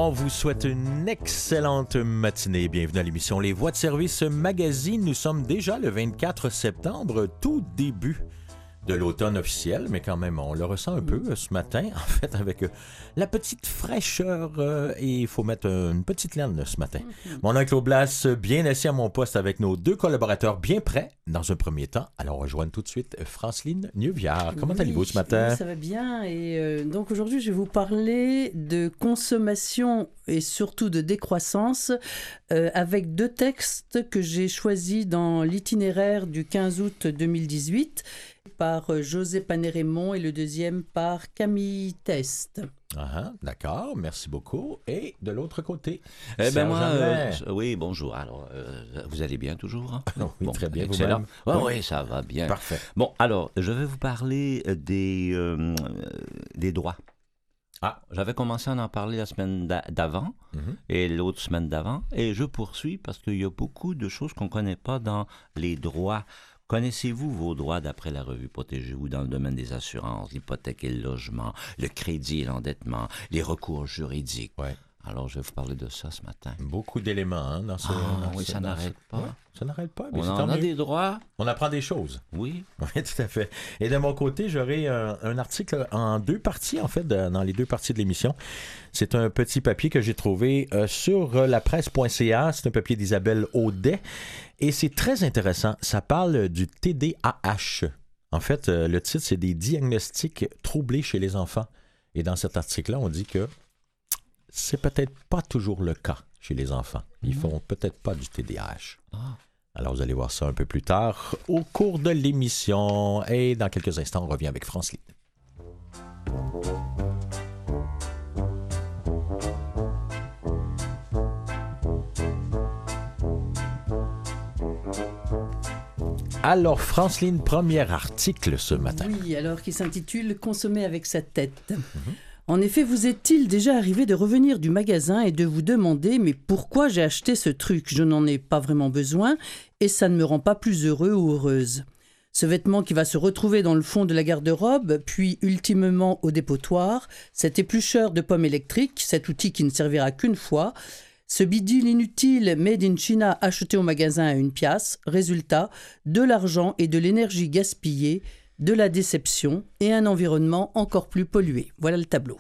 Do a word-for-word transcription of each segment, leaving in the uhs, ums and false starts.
On vous souhaite une excellente matinée. Bienvenue à l'émission Les Voix de service magazine. Nous sommes déjà le vingt-quatre septembre, tout début de l'automne officiel, mais quand même, on le ressent un peu ce matin, en fait, avec la petite fraîcheur. Euh, et il faut mettre une petite laine ce matin. Mm-hmm. Mon oncle Blas, bien assis à mon poste avec nos deux collaborateurs bien prêts dans un premier temps. Alors, on rejoint tout de suite Franceline Neuviard. Comment oui, allez-vous ce matin? Oui, ça va bien. Et euh, donc, aujourd'hui, je vais vous parler de consommation et surtout de décroissance euh, avec deux textes que j'ai choisis dans l'itinéraire du quinze août deux mille dix-huit par José Panet-Raymond et le deuxième par Camille Test. Ah, d'accord, merci beaucoup. Et de l'autre côté, eh ben moi, euh, oui, bonjour. Alors, euh, vous allez bien toujours, hein? Oui, bon, très bien. Excellent. Oh, oui. oui, ça va bien. Parfait. Bon, alors, je vais vous parler des, euh, des droits. Ah, j'avais commencé à en parler la semaine d'avant mm-hmm. et l'autre semaine d'avant, et je poursuis parce qu'il y a beaucoup de choses qu'on ne connaît pas dans les droits. Connaissez-vous vos droits d'après la revue Protégez-vous dans le domaine des assurances, l'hypothèque et le logement, le crédit et l'endettement, les recours juridiques? Ouais. Alors, je vais vous parler de ça ce matin. Beaucoup d'éléments hein, dans ce... Ah, dans oui, ce, ça n'arrête ce... pas. Ouais, ça n'arrête pas. Mais on c'est en a mieux. des droits. On apprend des choses. Oui. Oui, tout à fait. Et de mon côté, j'aurai un, un article en deux parties, en fait, de, dans les deux parties de l'émission. C'est un petit papier que j'ai trouvé euh, sur la presse point c a. C'est un papier d'Isabelle Audet. Et c'est très intéressant. Ça parle du T D A H. En fait, euh, le titre, c'est « Des diagnostics troublés chez les enfants ». Et dans cet article-là, on dit que c'est peut-être pas toujours le cas chez les enfants. Ils mmh. font peut-être pas du T D A H. Ah. Alors, vous allez voir ça un peu plus tard au cours de l'émission. Et dans quelques instants, on revient avec Franceline. Alors, Franceline, premier article ce matin. Oui, alors qui s'intitule « Consommer avec sa tête mm-hmm. ». En effet, vous est-il déjà arrivé de revenir du magasin et de vous demander « Mais pourquoi j'ai acheté ce truc? Je n'en ai pas vraiment besoin et ça ne me rend pas plus heureux ou heureuse. » Ce vêtement qui va se retrouver dans le fond de la garde-robe, puis ultimement au dépotoir, cet éplucheur de pommes électriques, cet outil qui ne servira qu'une fois, ce bidule inutile made in China acheté au magasin à une pièce, résultat, de l'argent et de l'énergie gaspillée, de la déception et un environnement encore plus pollué. Voilà le tableau.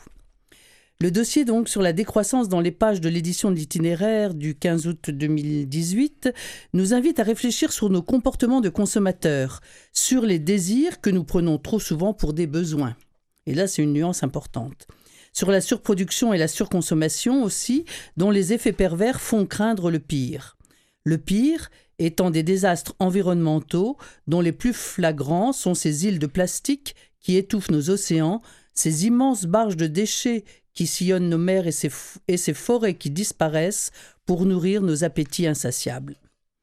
Le dossier donc sur la décroissance dans les pages de l'édition de l'itinéraire du quinze août deux mille dix-huit nous invite à réfléchir sur nos comportements de consommateurs, sur les désirs que nous prenons trop souvent pour des besoins. Et là, c'est une nuance importante. Sur la surproduction et la surconsommation aussi, dont les effets pervers font craindre le pire. Le pire étant des désastres environnementaux dont les plus flagrants sont ces îles de plastique qui étouffent nos océans, ces immenses barges de déchets qui sillonnent nos mers et ces, f- et ces forêts qui disparaissent pour nourrir nos appétits insatiables.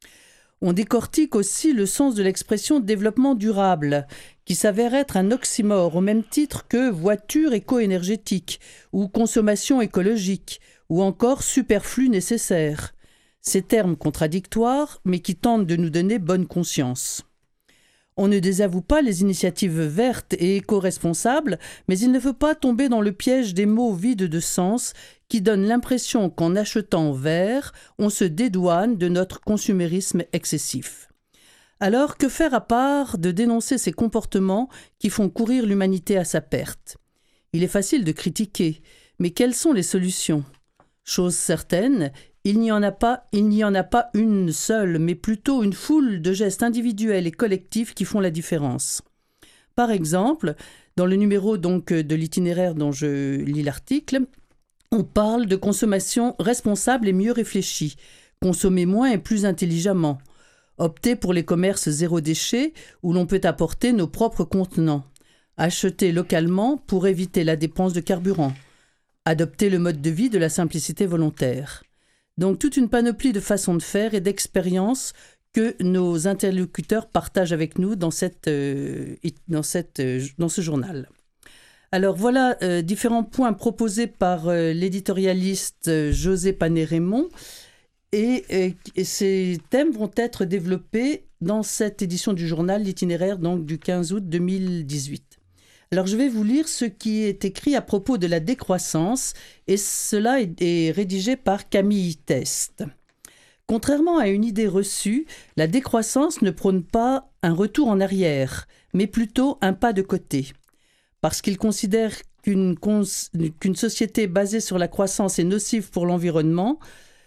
On décortique aussi le sens de l'expression « développement durable », qui s'avère être un oxymore au même titre que « voiture éco-énergétique » ou « consommation écologique » ou encore « superflu nécessaire ». Ces termes contradictoires, mais qui tentent de nous donner bonne conscience. On ne désavoue pas les initiatives vertes et éco-responsables, mais il ne faut pas tomber dans le piège des mots vides de sens qui donnent l'impression qu'en achetant vert, on se dédouane de notre consumérisme excessif. Alors, que faire à part de dénoncer ces comportements qui font courir l'humanité à sa perte? Il est facile de critiquer, mais quelles sont les solutions? Chose certaine, il n'y en a pas, il n'y en a pas une seule, mais plutôt une foule de gestes individuels et collectifs qui font la différence. Par exemple, dans le numéro donc de l'itinéraire dont je lis l'article, on parle de consommation responsable et mieux réfléchie, consommer moins et plus intelligemment, opter pour les commerces zéro déchet où l'on peut apporter nos propres contenants, acheter localement pour éviter la dépense de carburant, adopter le mode de vie de la simplicité volontaire. Donc toute une panoplie de façons de faire et d'expériences que nos interlocuteurs partagent avec nous dans, cette, euh, dans, cette, euh, dans ce journal. Alors voilà euh, différents points proposés par euh, l'éditorialiste euh, José Panet-Raymond et, euh, et ces thèmes vont être développés dans cette édition du journal, l'itinéraire donc du quinze août deux mille dix-huit. Alors je vais vous lire ce qui est écrit à propos de la décroissance, et cela est, est rédigé par Camille Teste. Contrairement à une idée reçue, la décroissance ne prône pas un retour en arrière, mais plutôt un pas de côté. Parce qu'il considère qu'une, cons- qu'une société basée sur la croissance est nocive pour l'environnement,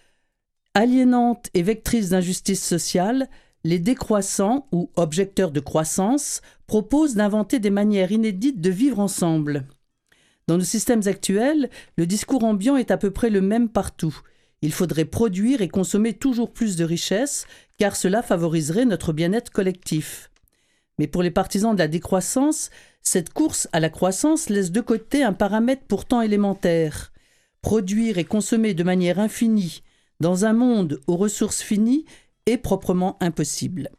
aliénante et vectrice d'injustice sociale, les décroissants ou objecteurs de croissance proposent d'inventer des manières inédites de vivre ensemble. Dans nos systèmes actuels, le discours ambiant est à peu près le même partout. Il faudrait produire et consommer toujours plus de richesses, car cela favoriserait notre bien-être collectif. Mais pour les partisans de la décroissance, cette course à la croissance laisse de côté un paramètre pourtant élémentaire. Produire et consommer de manière infinie, dans un monde aux ressources finies, est proprement impossible.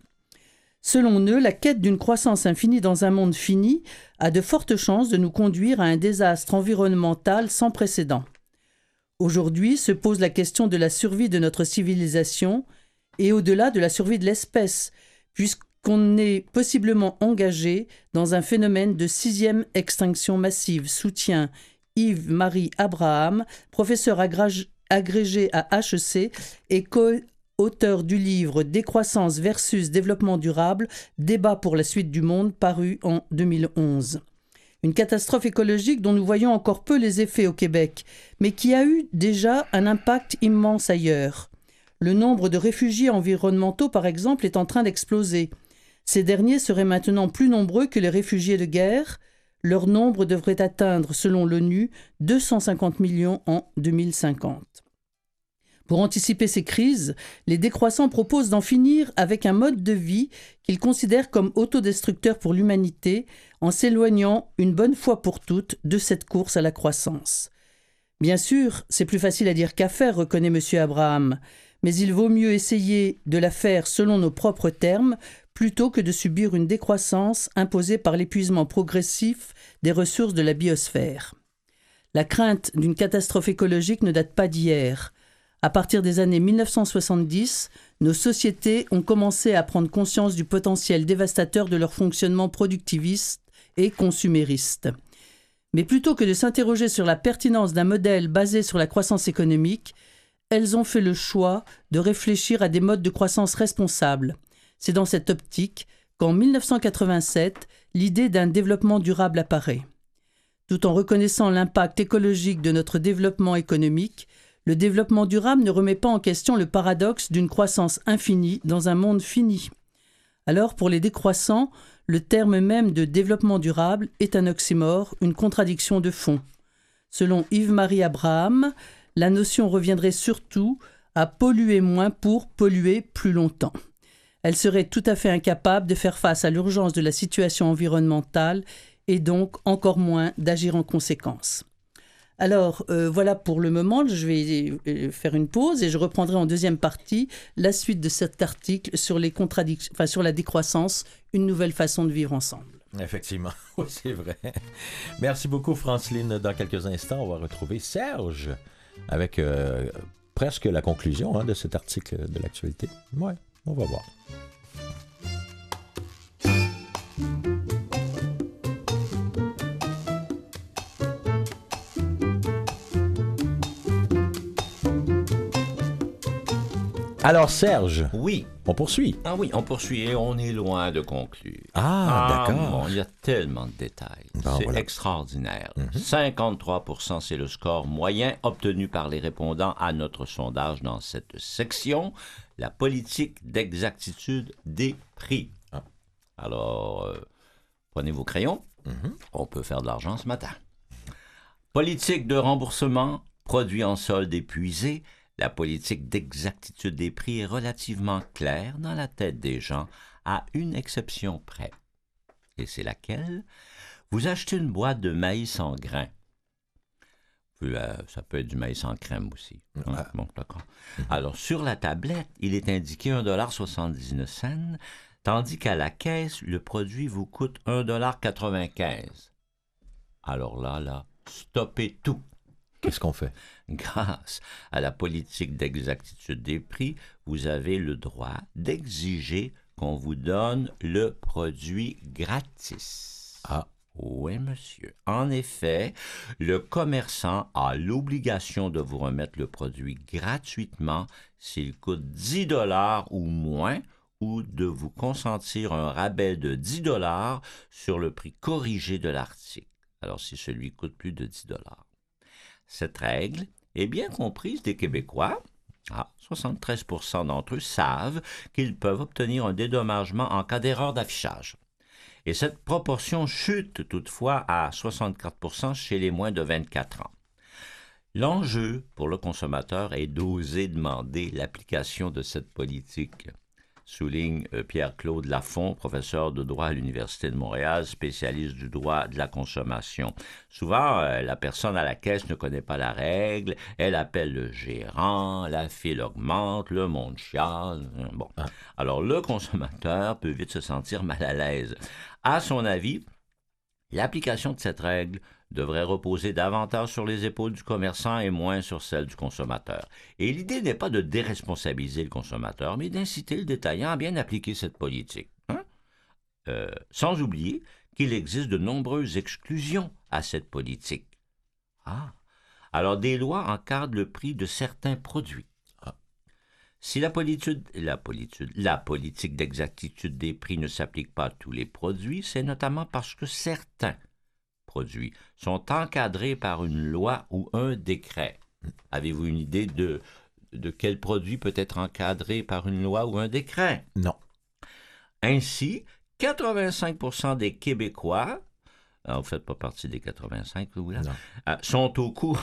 Selon eux, la quête d'une croissance infinie dans un monde fini a de fortes chances de nous conduire à un désastre environnemental sans précédent. Aujourd'hui se pose la question de la survie de notre civilisation et au-delà de la survie de l'espèce, puisqu'on est possiblement engagé dans un phénomène de sixième extinction massive, soutient Yves-Marie Abraham, professeur agrég- agrégé à H E C et co-auteur du livre « Décroissance versus développement durable, débat pour la suite du monde » paru en deux mille onze. Une catastrophe écologique dont nous voyons encore peu les effets au Québec, mais qui a eu déjà un impact immense ailleurs. Le nombre de réfugiés environnementaux, par exemple, est en train d'exploser. Ces derniers seraient maintenant plus nombreux que les réfugiés de guerre. Leur nombre devrait atteindre, selon l'ONU, deux cent cinquante millions en deux mille cinquante. Pour anticiper ces crises, les décroissants proposent d'en finir avec un mode de vie qu'ils considèrent comme autodestructeur pour l'humanité, en s'éloignant une bonne fois pour toutes de cette course à la croissance. Bien sûr, c'est plus facile à dire qu'à faire, reconnaît M. Abraham, mais il vaut mieux essayer de la faire selon nos propres termes plutôt que de subir une décroissance imposée par l'épuisement progressif des ressources de la biosphère. La crainte d'une catastrophe écologique ne date pas d'hier. À partir des années mille neuf cent soixante-dix, nos sociétés ont commencé à prendre conscience du potentiel dévastateur de leur fonctionnement productiviste et consumériste. Mais plutôt que de s'interroger sur la pertinence d'un modèle basé sur la croissance économique, elles ont fait le choix de réfléchir à des modes de croissance responsables. C'est dans cette optique qu'en mille neuf cent quatre-vingt-sept, l'idée d'un développement durable apparaît. Tout en reconnaissant l'impact écologique de notre développement économique, le développement durable ne remet pas en question le paradoxe d'une croissance infinie dans un monde fini. Alors, pour les décroissants, le terme même de développement durable est un oxymore, une contradiction de fond. Selon Yves-Marie Abraham, la notion reviendrait surtout à polluer moins pour polluer plus longtemps. Elle serait tout à fait incapable de faire face à l'urgence de la situation environnementale et donc encore moins d'agir en conséquence. Alors, euh, voilà pour le moment, je vais euh, faire une pause et je reprendrai en deuxième partie la suite de cet article sur, les contradictions, enfin, sur la décroissance, une nouvelle façon de vivre ensemble. Effectivement, oui, c'est vrai. Merci beaucoup, Franceline. Dans quelques instants, on va retrouver Serge avec euh, presque la conclusion hein, de cet article de l'actualité. Oui, on va voir. Alors, Serge, oui, on poursuit. Ah oui, on poursuit et on est loin de conclure. Ah, ah d'accord. Bon, il y a tellement de détails. Bon, c'est voilà. Extraordinaire. Mm-hmm. cinquante-trois pour cent, c'est le score moyen obtenu par les répondants à notre sondage dans cette section. La politique d'exactitude des prix. Ah. Alors, euh, prenez vos crayons. Mm-hmm. On peut faire de l'argent ce matin. Politique de remboursement, produits en solde épuisés. La politique d'exactitude des prix est relativement claire dans la tête des gens, à une exception près. Et c'est laquelle? Vous achetez une boîte de maïs en grains. Euh, ça peut être du maïs en crème aussi. Hein? Ah. Bon, d'accord. Alors, sur la tablette, il est indiqué un dollar soixante-dix-neuf, tandis qu'à la caisse, le produit vous coûte un dollar quatre-vingt-quinze. Alors là, là, stoppez tout. Qu'est-ce qu'on fait? Grâce à la politique d'exactitude des prix, vous avez le droit d'exiger qu'on vous donne le produit gratis. Ah, Oui, monsieur. En effet, le commerçant a l'obligation de vous remettre le produit gratuitement s'il coûte dix dollars ou moins, ou de vous consentir un rabais de dix dollars sur le prix corrigé de l'article. Alors, si celui coûte plus de dix dollars. Cette règle est bien comprise des Québécois. Ah, soixante-treize pour cent d'entre eux savent qu'ils peuvent obtenir un dédommagement en cas d'erreur d'affichage. Et cette proportion chute toutefois à soixante-quatre pour cent chez les moins de vingt-quatre ans. L'enjeu pour le consommateur est d'oser demander l'application de cette politique, souligne Pierre-Claude Lafont, professeur de droit à l'Université de Montréal, spécialiste du droit de la consommation. Souvent, la personne à la caisse ne connaît pas la règle, elle appelle le gérant, la file augmente, le monde chiale. Bon. Alors, le consommateur peut vite se sentir mal à l'aise. À son avis, l'application de cette règle devrait reposer davantage sur les épaules du commerçant et moins sur celles du consommateur. Et l'idée n'est pas de déresponsabiliser le consommateur, mais d'inciter le détaillant à bien appliquer cette politique. Hein? Euh, sans oublier qu'il existe de nombreuses exclusions à cette politique. Ah, alors des lois encadrent le prix de certains produits. Ah. Si la politique, la, politique, la politique d'exactitude des prix ne s'applique pas à tous les produits, c'est notamment parce que certains produits sont encadrés par une loi ou un décret. Avez-vous une idée de, de quel produit peut être encadré par une loi ou un décret? Non. Ainsi, quatre-vingt-cinq pour cent des Québécois, alors vous ne faites pas partie des quatre-vingt-cinq, vous là, euh, sont au courant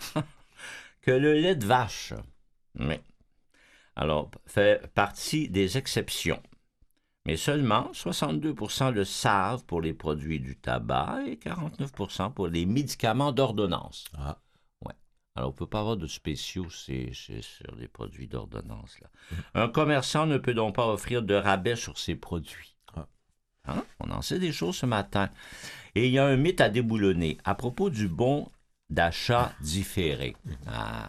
que le lait de vache, oui, alors, fait partie des exceptions. Mais seulement soixante-deux pour cent le savent pour les produits du tabac et quarante-neuf pour cent pour les médicaments d'ordonnance. Ah. Ouais. Alors, on ne peut pas avoir de spéciaux c'est, c'est sur les produits d'ordonnance. Là. Mmh. Un commerçant ne peut donc pas offrir de rabais sur ses produits. Ah. Hein? On en sait des choses ce matin. Et il y a un mythe à déboulonner à propos du bon d'achat différé. Mmh. Ah.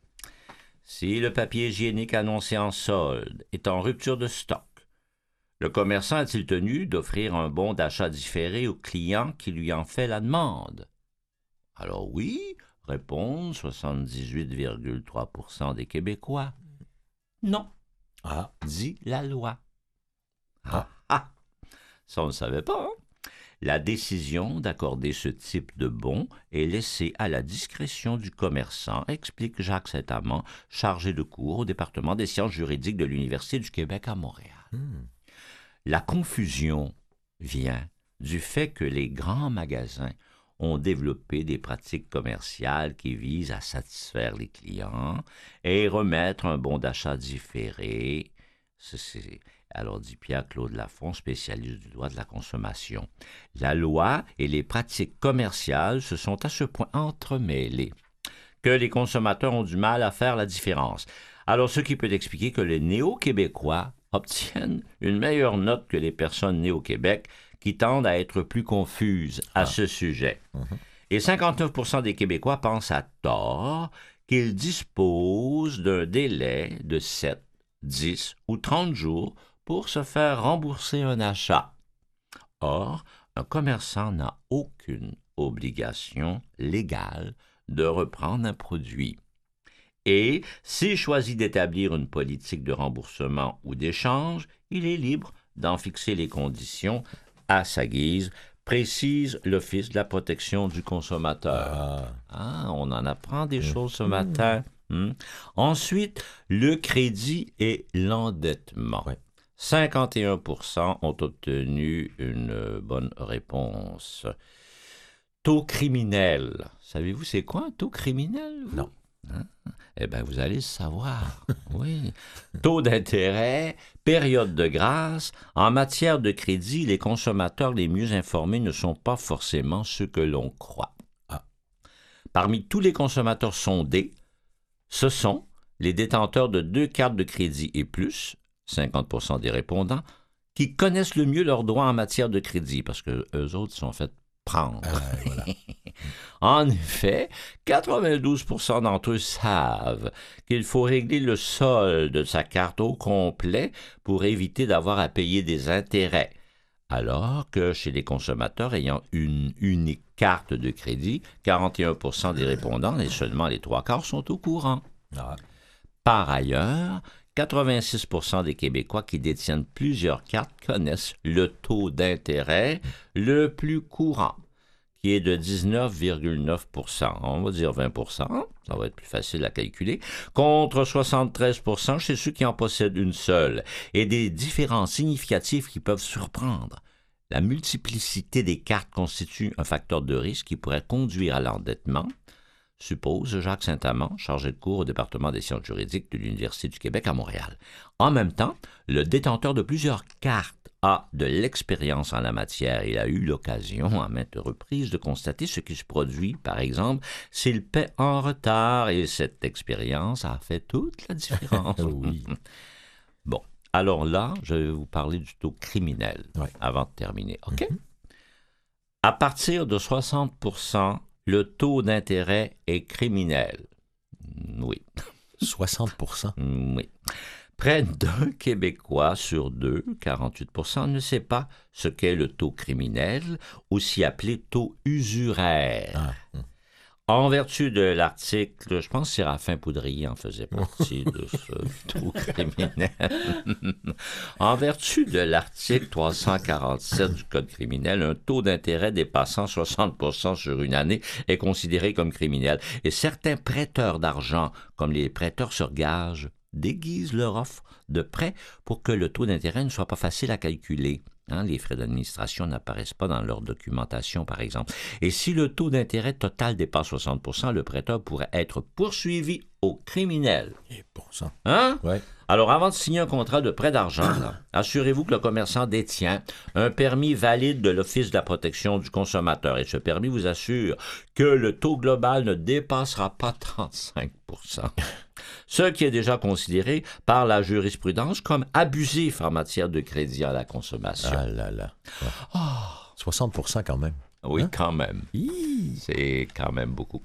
Si le papier hygiénique annoncé en solde est en rupture de stock, le commerçant est-il tenu d'offrir un bon d'achat différé au client qui lui en fait la demande? Alors oui, répondent soixante-dix-huit virgule trois pour cent des Québécois. Non, ah. dit la loi. Ah, ah. Ça, on ne savait pas. Hein? La décision d'accorder ce type de bon est laissée à la discrétion du commerçant, explique Jacques Saint-Amand, chargé de cours au département des sciences juridiques de l'Université du Québec à Montréal. Hmm. La confusion vient du fait que les grands magasins ont développé des pratiques commerciales qui visent à satisfaire les clients et remettre un bon d'achat différé. C'est, alors dit Pierre-Claude Lafont, spécialiste du droit de la consommation. La loi et les pratiques commerciales se sont à ce point entremêlées que les consommateurs ont du mal à faire la différence. Alors, ce qui peut expliquer que les néo-québécois obtiennent une meilleure note que les personnes nées au Québec qui tendent à être plus confuses à ah. ce sujet. Mm-hmm. Et cinquante-neuf pour cent des Québécois pensent à tort qu'ils disposent d'un délai de sept, dix ou trente jours pour se faire rembourser un achat. Or, un commerçant n'a aucune obligation légale de reprendre un produit. Et s'il choisit d'établir une politique de remboursement ou d'échange, il est libre d'en fixer les conditions à sa guise, précise l'Office de la protection du consommateur. Ah, ah on en apprend des mmh. choses ce matin. Mmh. Ensuite, le crédit et l'endettement. Ouais. cinquante et un pour cent ont obtenu une bonne réponse. Taux criminel. Savez-vous c'est quoi un taux criminel? Vous? Non. Hein? Eh bien, vous allez le savoir. Oui. Taux d'intérêt, période de grâce. En matière de crédit, les consommateurs les mieux informés ne sont pas forcément ceux que l'on croit. Ah. Parmi tous les consommateurs sondés, ce sont les détenteurs de deux cartes de crédit et plus, cinquante pour cent des répondants, qui connaissent le mieux leurs droits en matière de crédit, parce que eux autres sont faits prendre. Euh, voilà. En effet, quatre-vingt-douze pour cent d'entre eux savent qu'il faut régler le solde de sa carte au complet pour éviter d'avoir à payer des intérêts. alors que chez les consommateurs ayant une unique carte de crédit, quarante et un pour cent des répondants et seulement les trois quarts sont au courant. Ah. Par ailleurs, quatre-vingt-six pour cent des Québécois qui détiennent plusieurs cartes connaissent le taux d'intérêt le plus courant, qui est de dix-neuf virgule neuf pour cent. On va dire vingt pour cent, ça va être plus facile à calculer, contre soixante-treize pour cent chez ceux qui en possèdent une seule, et des différences significatives qui peuvent surprendre. La multiplicité des cartes constitue un facteur de risque qui pourrait conduire à l'endettement, suppose Jacques Saint-Amand, chargé de cours au département des sciences juridiques de l'Université du Québec à Montréal. En même temps, le détenteur de plusieurs cartes a de l'expérience en la matière. Il a eu l'occasion à maintes reprises de constater ce qui se produit, par exemple, s'il paie en retard, et cette expérience a fait toute la différence. Oui. Bon, alors là, je vais vous parler du taux criminel ouais. avant de terminer. OK? Mm-hmm. À partir de soixante pour cent, le taux d'intérêt est criminel. Oui. soixante pour cent? Oui. Près d'un Québécois sur deux, quarante-huit pour cent, ne sait pas ce qu'est le taux criminel, aussi appelé taux usuraire. Ah. En vertu de l'article, je pense que Séraphin Poudrier en faisait partie de ce taux criminel. En vertu de l'article trois cent quarante-sept du Code criminel, un taux d'intérêt dépassant soixante pour cent sur une année est considéré comme criminel. Et certains prêteurs d'argent, comme les prêteurs sur gage, déguisent leur offre de prêt pour que le taux d'intérêt ne soit pas facile à calculer. Hein, les frais d'administration n'apparaissent pas dans leur documentation, par exemple. Et si le taux d'intérêt total dépasse soixante pour cent, le prêteur pourrait être poursuivi au criminel. Et bon sang. Hein? Ouais. Alors, avant de signer un contrat de prêt d'argent, là, assurez-vous que le commerçant détient un permis valide de l'Office de la protection du consommateur. Et ce permis vous assure que le taux global ne dépassera pas trente-cinq pour cent. Ce qui est déjà considéré par la jurisprudence comme abusif en matière de crédit à la consommation. Ah là là. Ouais. Oh. soixante pour cent quand même. Oui, hein? Quand même. Hi. C'est quand même beaucoup.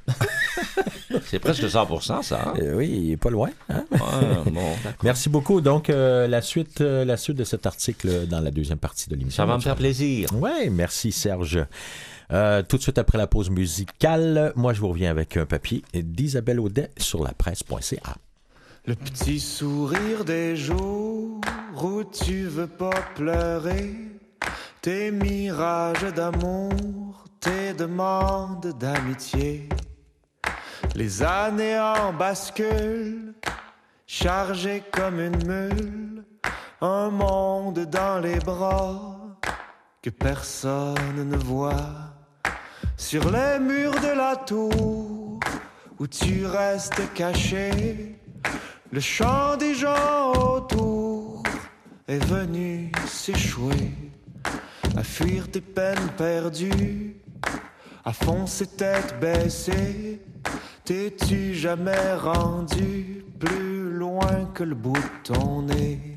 C'est presque cent pour cent, ça. Hein? Euh, oui, il n'est pas loin. Hein? Ouais, bon, merci beaucoup. Donc, euh, la, suite, euh, la suite de cet article dans la deuxième partie de l'émission. Ça va me faire plaisir. Oui, merci Serge. Euh, tout de suite après la pause musicale, moi je vous reviens avec un papier d'Isabelle Audet sur la presse point c a. Le petit sourire des jours où tu veux pas pleurer, tes mirages d'amour, tes demandes d'amitié, les années en bascule, chargées comme une mule, un monde dans les bras que personne ne voit. Sur les murs de la tour où tu restes caché, le chant des gens autour est venu s'échouer, à fuir tes peines perdues, à foncer tête baissée. T'es-tu jamais rendu plus loin que le bout de ton nez?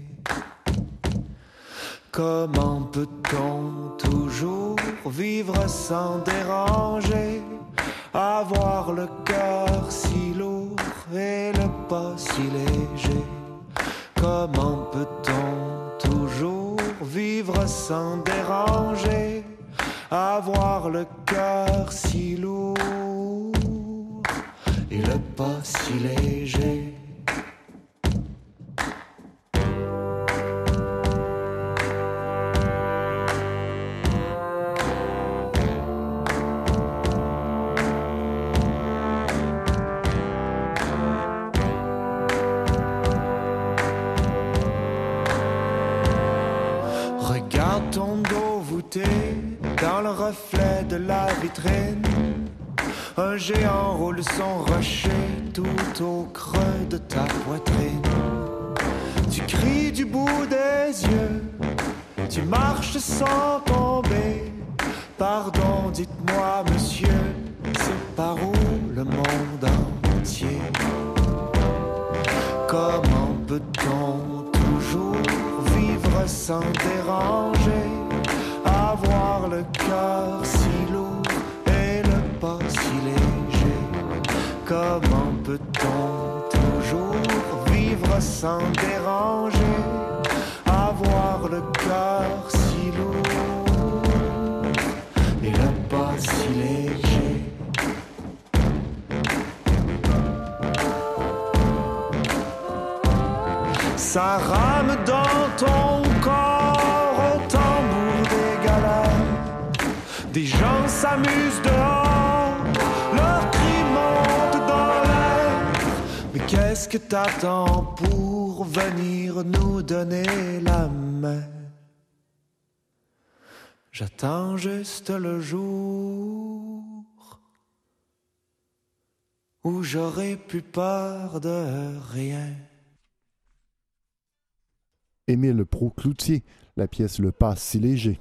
Comment peut-on toujours vivre sans déranger, avoir le cœur si lourd et le pas si léger? Comment peut-on toujours vivre sans déranger, avoir le cœur si lourd et le pas si léger? Dans le reflet de la vitrine, un géant roule son rocher tout au creux de ta poitrine. Tu cries du bout des yeux, tu marches sans tomber. Pardon, dites-moi, monsieur, c'est par où le monde entier? Comment peut-on toujours vivre sans déranger, avoir le cœur si lourd et le pas si léger? Comment peut-on toujours vivre sans déranger, avoir le cœur si lourd ça rame dans ton corps au tambour des galères. Des gens s'amusent dehors, leurs cris montent dans l'air. Mais qu'est-ce que t'attends pour venir nous donner la main? J'attends juste le jour où j'aurai plus peur de rien. Émile Proucloutier, la pièce Le Pas si léger.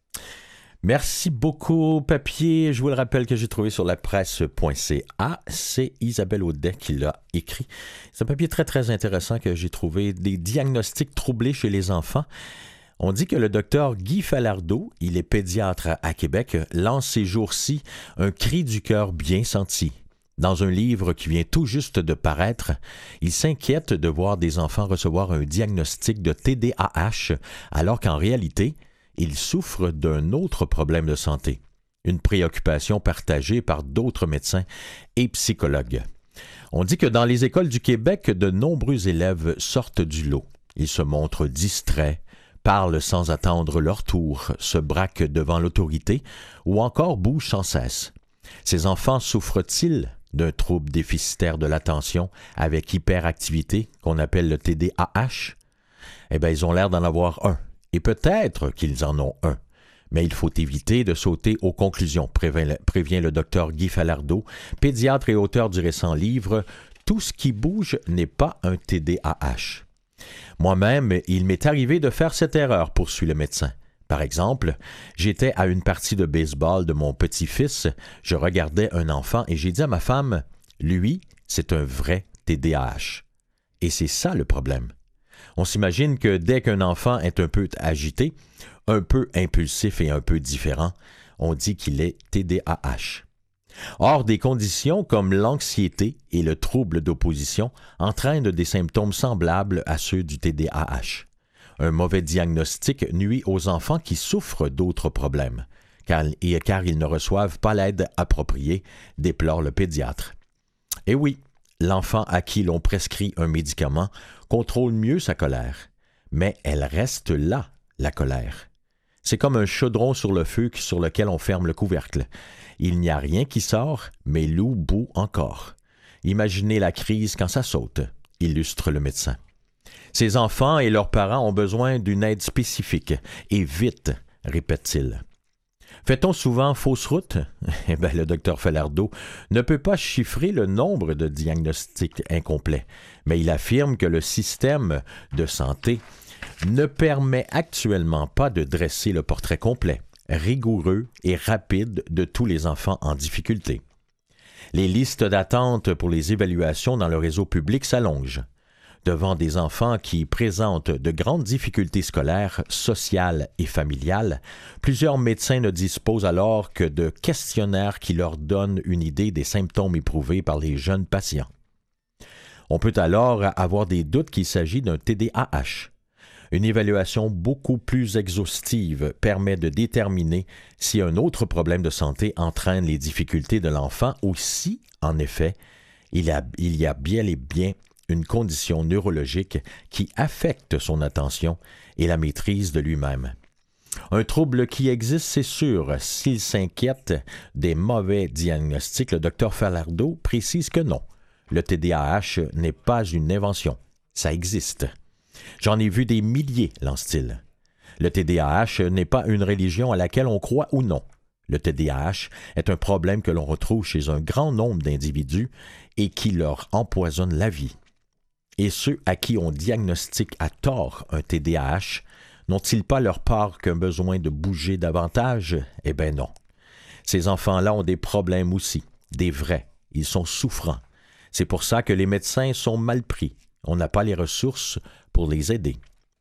Merci beaucoup, Papier. Je vous le rappelle que j'ai trouvé sur la presse point c a. C'est Isabelle Audet qui l'a écrit. C'est un papier très, très intéressant que j'ai trouvé. Des diagnostics troublés chez les enfants. On dit que le docteur Guy Falardeau, il est pédiatre à Québec, lance ces jours-ci un cri du cœur bien senti. Dans un livre qui vient tout juste de paraître, il s'inquiète de voir des enfants recevoir un diagnostic de T D A H, alors qu'en réalité, ils souffrent d'un autre problème de santé, une préoccupation partagée par d'autres médecins et psychologues. On dit que dans les écoles du Québec, de nombreux élèves sortent du lot. Ils se montrent distraits, parlent sans attendre leur tour, se braquent devant l'autorité ou encore bougent sans cesse. Ces enfants souffrent-ils d'un trouble déficitaire de l'attention avec hyperactivité qu'on appelle le T D A H? Eh bien, ils ont l'air d'en avoir un. Et peut-être qu'ils en ont un. Mais il faut éviter de sauter aux conclusions, prévient le, prévient le docteur Guy Falardeau, pédiatre et auteur du récent livre « Tout ce qui bouge n'est pas un T D A H ». Moi-même, il m'est arrivé de faire cette erreur, poursuit le médecin. Par exemple, j'étais à une partie de baseball de mon petit-fils, je regardais un enfant et j'ai dit à ma femme, « Lui, c'est un vrai T D A H ». Et c'est ça le problème. On s'imagine que dès qu'un enfant est un peu agité, un peu impulsif et un peu différent, on dit qu'il est T D A H. Or, des conditions comme l'anxiété et le trouble d'opposition entraînent des symptômes semblables à ceux du T D A H. Un mauvais diagnostic nuit aux enfants qui souffrent d'autres problèmes, car, et, car ils ne reçoivent pas l'aide appropriée, déplore le pédiatre. Et oui, l'enfant à qui l'on prescrit un médicament contrôle mieux sa colère, mais elle reste là, la colère. C'est comme un chaudron sur le feu sur lequel on ferme le couvercle. Il n'y a rien qui sort, mais l'eau bout encore. Imaginez la crise quand ça saute, illustre le médecin. Ces enfants et leurs parents ont besoin d'une aide spécifique, et vite, répète-t-il. Fait-on souvent fausse route? Eh bien, le docteur Falardeau ne peut pas chiffrer le nombre de diagnostics incomplets, mais il affirme que le système de santé ne permet actuellement pas de dresser le portrait complet, rigoureux et rapide de tous les enfants en difficulté. Les listes d'attente pour les évaluations dans le réseau public s'allongent. Devant des enfants qui présentent de grandes difficultés scolaires, sociales et familiales, plusieurs médecins ne disposent alors que de questionnaires qui leur donnent une idée des symptômes éprouvés par les jeunes patients. On peut alors avoir des doutes qu'il s'agit d'un T D A H. Une évaluation beaucoup plus exhaustive permet de déterminer si un autre problème de santé entraîne les difficultés de l'enfant ou si, en effet, il y a, il y a bien et bien une condition neurologique qui affecte son attention et la maîtrise de lui-même. Un trouble qui existe, c'est sûr. S'il s'inquiète des mauvais diagnostics, le docteur Falardeau précise que non. Le T D A H n'est pas une invention. Ça existe. J'en ai vu des milliers, lance-t-il. Le T D A H n'est pas une religion à laquelle on croit ou non. Le T D A H est un problème que l'on retrouve chez un grand nombre d'individus et qui leur empoisonne la vie. Et ceux à qui on diagnostique à tort un T D A H, n'ont-ils pas leur part qu'un besoin de bouger davantage? Eh bien non. Ces enfants-là ont des problèmes aussi, des vrais. Ils sont souffrants. C'est pour ça que les médecins sont mal pris. On n'a pas les ressources pour les aider.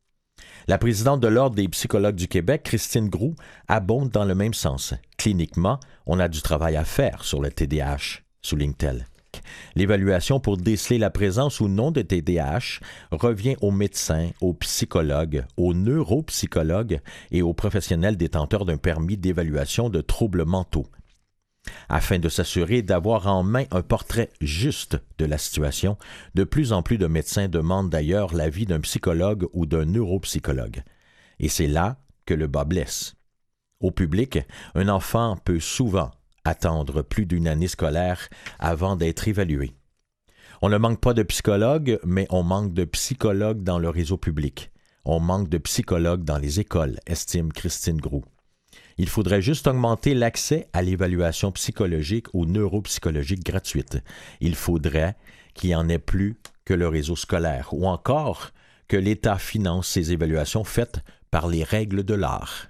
La présidente de l'Ordre des psychologues du Québec, Christine Groux, abonde dans le même sens. Cliniquement, on a du travail à faire sur le T D A H, souligne-t-elle. L'évaluation pour déceler la présence ou non de T D A H revient aux médecins, aux psychologues, aux neuropsychologues et aux professionnels détenteurs d'un permis d'évaluation de troubles mentaux. Afin de s'assurer d'avoir en main un portrait juste de la situation, de plus en plus de médecins demandent d'ailleurs l'avis d'un psychologue ou d'un neuropsychologue. Et c'est là que le bas blesse. Au public, un enfant peut souvent attendre plus d'une année scolaire avant d'être évalué. On ne manque pas de psychologues, mais on manque de psychologues dans le réseau public. On manque de psychologues dans les écoles, estime Christine Groux. Il faudrait juste augmenter l'accès à l'évaluation psychologique ou neuropsychologique gratuite. Il faudrait qu'il y en ait plus que le réseau scolaire, ou encore que l'État finance ces évaluations faites par les règles de l'art.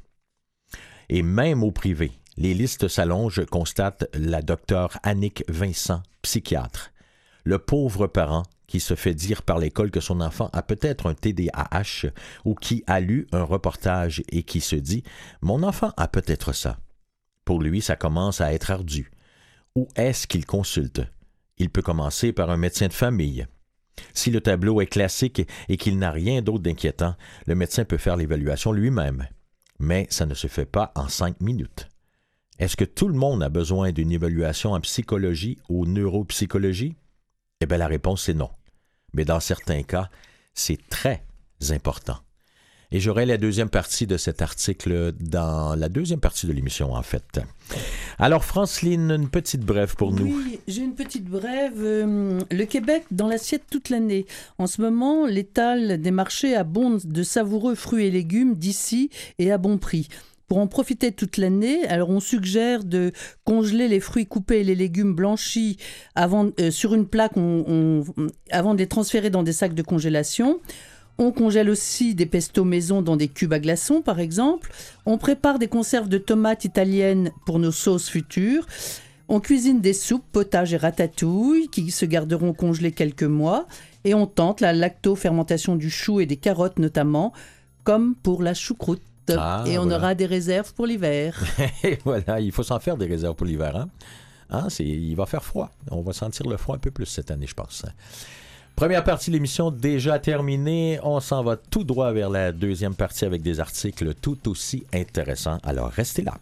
Et même au privé, les listes s'allongent, constate la docteure Annick Vincent, psychiatre. Le pauvre parent qui se fait dire par l'école que son enfant a peut-être un T D A H ou qui a lu un reportage et qui se dit « Mon enfant a peut-être ça ». Pour lui, ça commence à être ardu. Où est-ce qu'il consulte? Il peut commencer par un médecin de famille. Si le tableau est classique et qu'il n'a rien d'autre d'inquiétant, le médecin peut faire l'évaluation lui-même. Mais ça ne se fait pas en cinq minutes. Est-ce que tout le monde a besoin d'une évaluation en psychologie ou neuropsychologie? Eh bien, la réponse est non. Mais dans certains cas, c'est très important. Et j'aurai la deuxième partie de cet article dans la deuxième partie de l'émission, en fait. Alors, Franceline, une petite brève pour nous. Oui, j'ai une petite brève. Euh, le Québec dans l'assiette toute l'année. En ce moment, l'étal des marchés abonde de savoureux fruits et légumes d'ici et à bon prix. Pour en profiter toute l'année, alors on suggère de congeler les fruits coupés et les légumes blanchis avant, euh, sur une plaque on, on, avant de les transférer dans des sacs de congélation. On congèle aussi des pestos maison dans des cubes à glaçons, par exemple. On prépare des conserves de tomates italiennes pour nos sauces futures. On cuisine des soupes, potages et ratatouilles qui se garderont congelées quelques mois. Et on tente la lactofermentation du chou et des carottes notamment, comme pour la choucroute. Ah, et on voilà. aura des réserves pour l'hiver. Et voilà, il faut s'en faire des réserves pour l'hiver. Hein? Hein, c'est, il va faire froid. On va sentir le froid un peu plus cette année, je pense. Première partie de l'émission déjà terminée. On s'en va tout droit vers la deuxième partie avec des articles tout aussi intéressants. Alors, restez là.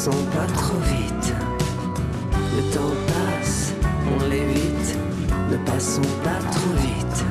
passons pas trop vite. Le temps passe, on l'évite. Ne passons pas trop vite.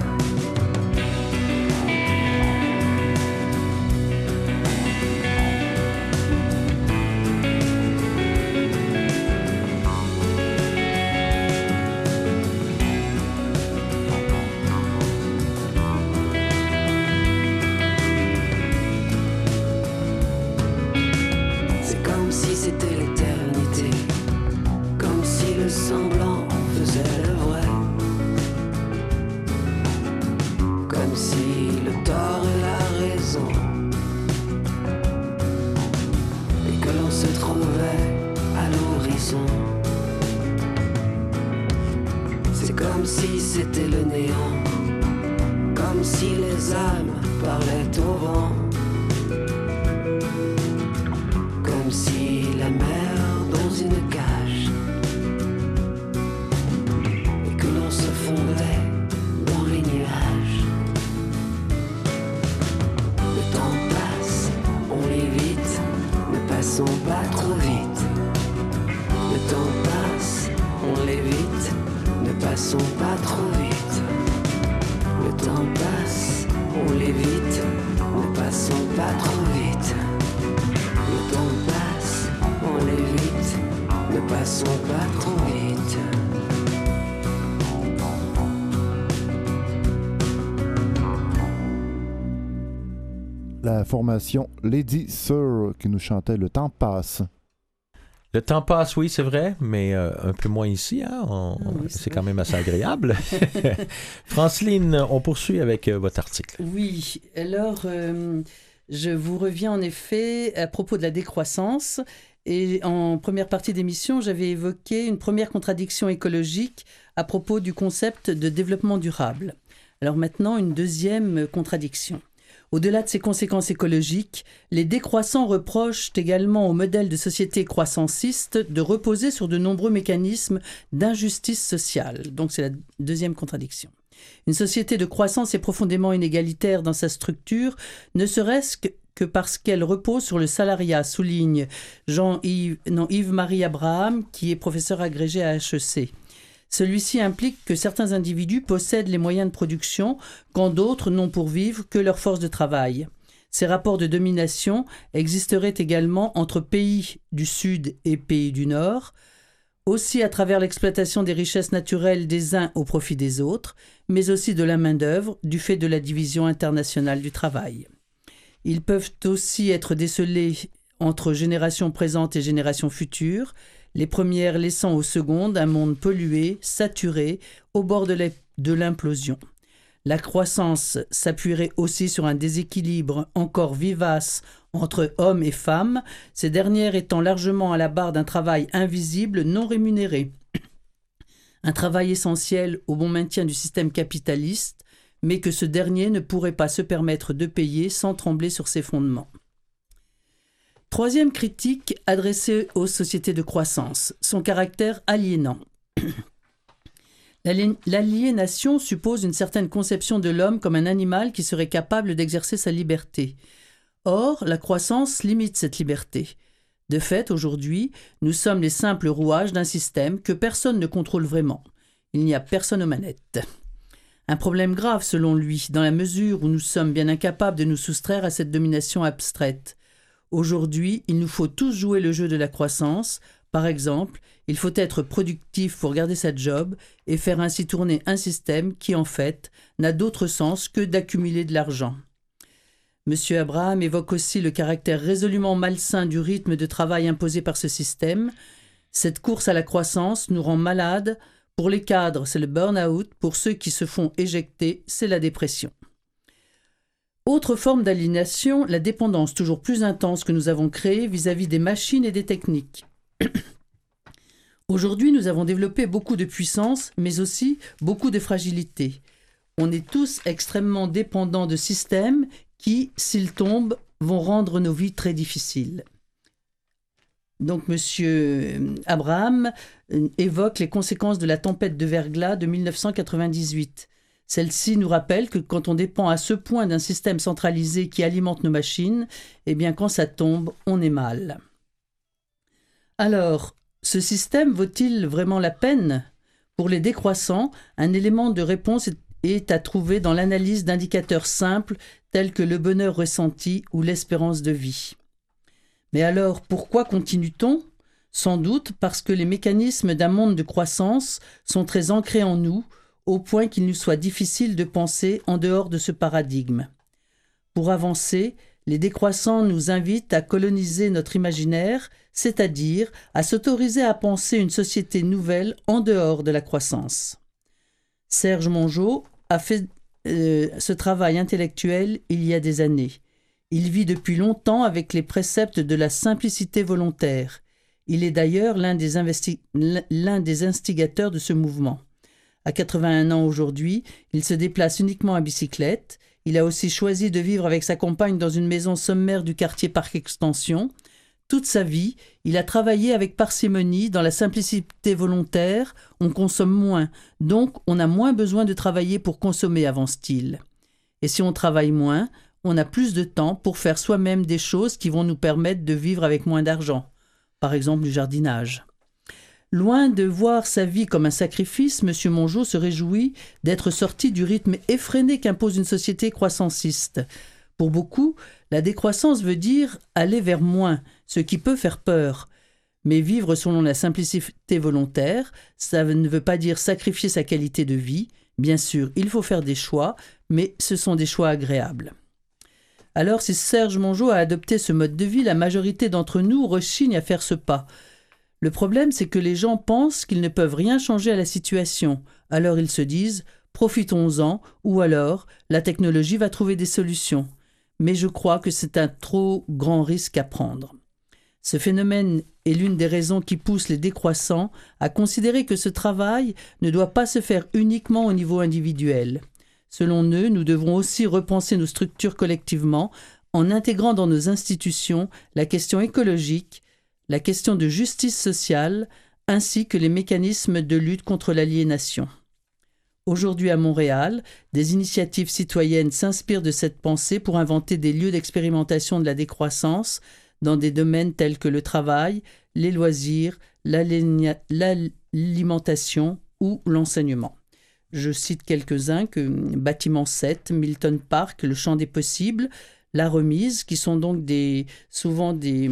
La formation Lady Sir qui nous chantait Le temps passe. Le temps passe, oui, c'est vrai, mais euh, un peu moins ici. Hein? On, ah oui, c'est c'est quand même assez agréable. Franceline, on poursuit avec euh, votre article. Oui, alors euh, je vous reviens en effet à propos de la décroissance. Et en première partie d'émission, j'avais évoqué une première contradiction écologique à propos du concept de développement durable. Alors maintenant, une deuxième contradiction. Au-delà de ces conséquences écologiques, les décroissants reprochent également au modèle de société croissanciste de reposer sur de nombreux mécanismes d'injustice sociale. Donc c'est la deuxième contradiction. Une société de croissance est profondément inégalitaire dans sa structure, ne serait-ce que que parce qu'elle repose sur le salariat, souligne Jean-Yves, non, Yves-Marie Abraham, qui est professeur agrégé à H E C. Celui-ci implique que certains individus possèdent les moyens de production, quand d'autres n'ont pour vivre que leur force de travail. Ces rapports de domination existeraient également entre pays du Sud et pays du Nord, aussi à travers l'exploitation des richesses naturelles des uns au profit des autres, mais aussi de la main-d'œuvre du fait de la division internationale du travail. Ils peuvent aussi être décelés entre générations présentes et générations futures, les premières laissant aux secondes un monde pollué, saturé, au bord de l'implosion. La croissance s'appuierait aussi sur un déséquilibre encore vivace entre hommes et femmes, ces dernières étant largement à la barre d'un travail invisible non rémunéré. Un travail essentiel au bon maintien du système capitaliste, mais que ce dernier ne pourrait pas se permettre de payer sans trembler sur ses fondements. Troisième critique adressée aux sociétés de croissance, son caractère aliénant. L'aliénation suppose une certaine conception de l'homme comme un animal qui serait capable d'exercer sa liberté. Or, la croissance limite cette liberté. De fait, aujourd'hui, nous sommes les simples rouages d'un système que personne ne contrôle vraiment. Il n'y a personne aux manettes. Un problème grave selon lui, dans la mesure où nous sommes bien incapables de nous soustraire à cette domination abstraite. Aujourd'hui, il nous faut tous jouer le jeu de la croissance. Par exemple, il faut être productif pour garder sa job et faire ainsi tourner un système qui, en fait, n'a d'autre sens que d'accumuler de l'argent. Monsieur Abraham évoque aussi le caractère résolument malsain du rythme de travail imposé par ce système. Cette course à la croissance nous rend malades. Pour les cadres, c'est le burn-out. Pour ceux qui se font éjecter, c'est la dépression. Autre forme d'aliénation, la dépendance toujours plus intense que nous avons créée vis-à-vis des machines et des techniques. Aujourd'hui, nous avons développé beaucoup de puissance, mais aussi beaucoup de fragilité. On est tous extrêmement dépendants de systèmes qui, s'ils tombent, vont rendre nos vies très difficiles. Donc, M. Abraham évoque les conséquences de la tempête de verglas de mille neuf cent quatre-vingt-dix-huit. Celle-ci nous rappelle que quand on dépend à ce point d'un système centralisé qui alimente nos machines, eh bien, quand ça tombe, on est mal. Alors, ce système vaut-il vraiment la peine ? Pour les décroissants, un élément de réponse est, est à trouver dans l'analyse d'indicateurs simples tels que le bonheur ressenti ou l'espérance de vie. Mais alors, pourquoi continue-t-on ? Sans doute parce que les mécanismes d'un monde de croissance sont très ancrés en nous, au point qu'il nous soit difficile de penser en dehors de ce paradigme. Pour avancer, les décroissants nous invitent à coloniser notre imaginaire, c'est-à-dire à s'autoriser à penser une société nouvelle en dehors de la croissance. Serge Mongeau a fait euh, ce travail intellectuel il y a des années. Il vit depuis longtemps avec les préceptes de la simplicité volontaire. Il est d'ailleurs l'un des, investi- l'un des instigateurs de ce mouvement. À quatre-vingt-un ans aujourd'hui, il se déplace uniquement à bicyclette. Il a aussi choisi de vivre avec sa compagne dans une maison sommaire du quartier Parc Extension. Toute sa vie, il a travaillé avec parcimonie dans la simplicité volontaire. On consomme moins, donc on a moins besoin de travailler pour consommer, avance-t-il. Et si on travaille moins, on a plus de temps pour faire soi-même des choses qui vont nous permettre de vivre avec moins d'argent. Par exemple, du jardinage. Loin de voir sa vie comme un sacrifice, M. Mongeau se réjouit d'être sorti du rythme effréné qu'impose une société croissanciste. Pour beaucoup, la décroissance veut dire aller vers moins, ce qui peut faire peur. Mais vivre selon la simplicité volontaire, ça ne veut pas dire sacrifier sa qualité de vie. Bien sûr, il faut faire des choix, mais ce sont des choix agréables. Alors, si Serge Mongeau a adopté ce mode de vie, la majorité d'entre nous rechigne à faire ce pas. Le problème, c'est que les gens pensent qu'ils ne peuvent rien changer à la situation. Alors ils se disent « profitons-en » ou alors « la technologie va trouver des solutions ». Mais je crois que c'est un trop grand risque à prendre. Ce phénomène est l'une des raisons qui poussent les décroissants à considérer que ce travail ne doit pas se faire uniquement au niveau individuel. Selon eux, nous devrons aussi repenser nos structures collectivement en intégrant dans nos institutions la question écologique, la question de justice sociale, ainsi que les mécanismes de lutte contre l'aliénation. Aujourd'hui à Montréal, des initiatives citoyennes s'inspirent de cette pensée pour inventer des lieux d'expérimentation de la décroissance dans des domaines tels que le travail, les loisirs, l'alimentation ou l'enseignement. Je cite quelques-uns, que Bâtiment sept, Milton Park, le Champ des possibles, La Remise, qui sont donc des, souvent des...